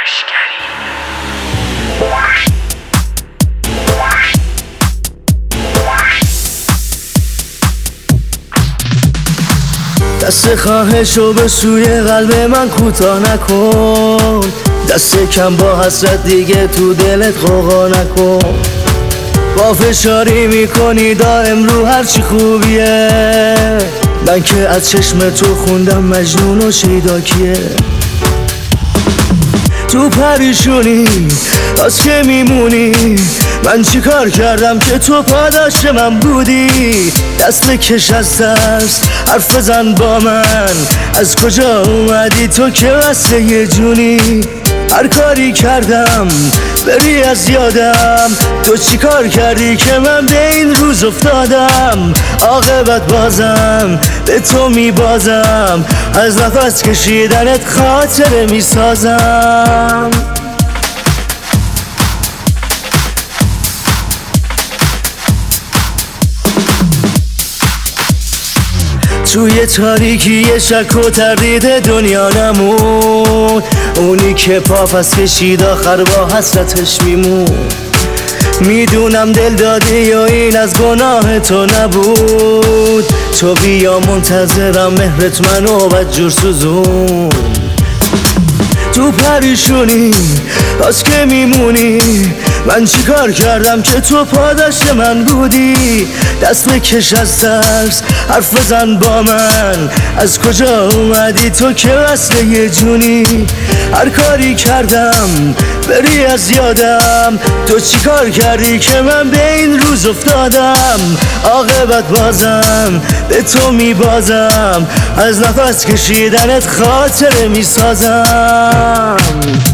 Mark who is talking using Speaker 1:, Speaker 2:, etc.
Speaker 1: دست خواهشو به سوی قلب من کوتاه نکن، دست کم با حسرت دیگه تو دلت غوغا نکن. با فشاری میکنی دائم رو هرچی خوبیه، من که از چشم تو خوندم مجنون و شیدا کیه. تو پریشونی از که میمونی، من چی کار کردم که تو پاداش من بودی؟ دست بکش از ترس حرف بزن با من، از کجا اومدی تو که واسه یه جونی؟ هر کاری کردم بری از یادم، تو چی کار کردی که من به این روز افتادم؟ عاقبت بازم به تو میبازم، از نفس کشیدنت خاطره میسازم. توی تاریکی شک و تردید دنیا نمون، اونی که پافس کشید آخر با حسرتش میمون. میدونم دل دادی یا این از گناه تو نبود، تو بیا منتظرم مهرت منو بدجور سوزون. تو پریشونی از که میمونی، من چی کار کردم که تو پاداش من بودی؟ دست بکش از ترس حرف بزن با من، از کجا اومدی تو که وصله یه جونی؟ هر کاری کردم بری از یادم، تو چی کار کردی که من به این روز افتادم؟ عاقبت بازم به تو میبازم، از نفس کشیدنت خاطره میسازم.